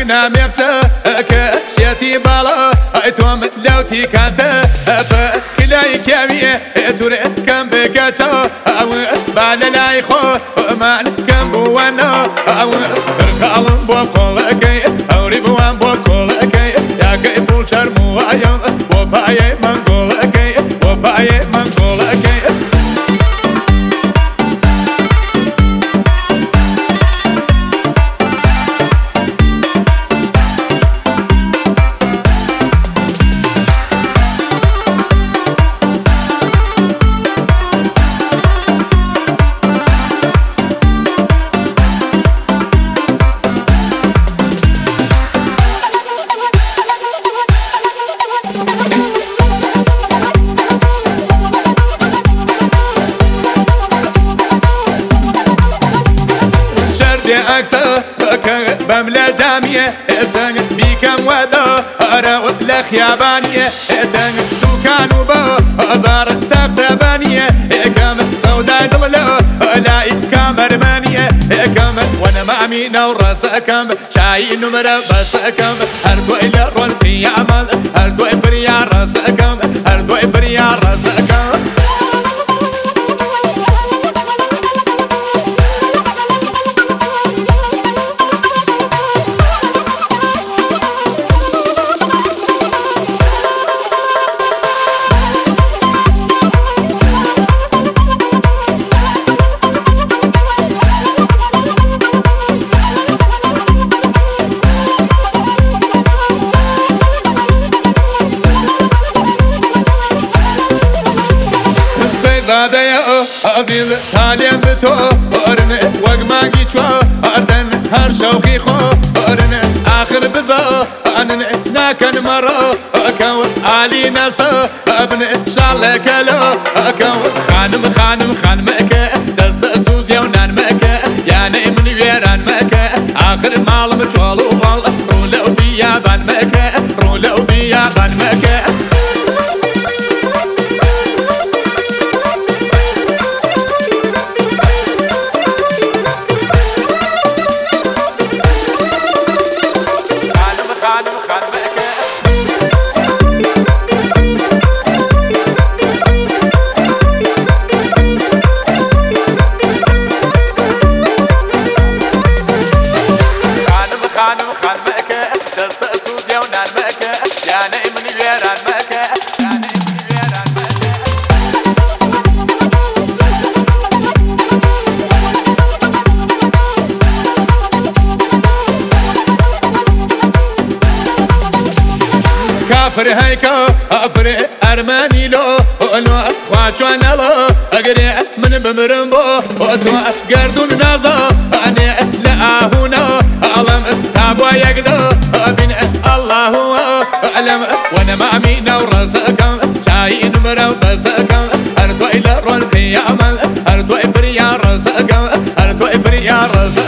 دقنا ميفتا كشيتي بالا توم لوتي كانت فكلاي كامية توري كم بكاتشا أو باللاي خو مان كم بوانا أو خالم بوكولكي أو ريبوان بوكولكي يا كي بول شرمو أيام وباي منغولكي وباي منغولكي أكسر بملا جامية سنگ بيكم ودا أراوت لخيابانية دنگ سكان وبا دار تختبانية كم سوداء دللا لاي كامرمانية كم وانا مامينا وراسكم شاي نمرة بسكم هردو إلى رولتي يعمل هردو إفريا راسكم هردو إفريا راسكم زاديا أفيل تاليم بتو أرن وجماجي شوا أتن هر شوقي خو أرن آخر بزا أن ناكن مرا أكو علي ناسا ابن شالك لا أكو خانم مكة دست أسوس يونان مكة يعني من ويران مكة آخر مال مجوالو والله رولو بيابان مكة رولو بيابان مكة خان مكة دست أسود يونان مكة يا نايم من ويران مكة يا نايم من ويران مكة كافر هيكا أفر أرماني لو أنو خواجوانا لو أقري من بمرمبو وأتوا قردون نازا أني لأهونا ألم تابوا يقدو بين الله أعلم وانا مامينا ورزقكم شاي نمرة بسكم أرضو إلى رون قيامة أرضو إفريا رزقكم أرضو إفريا رزقكم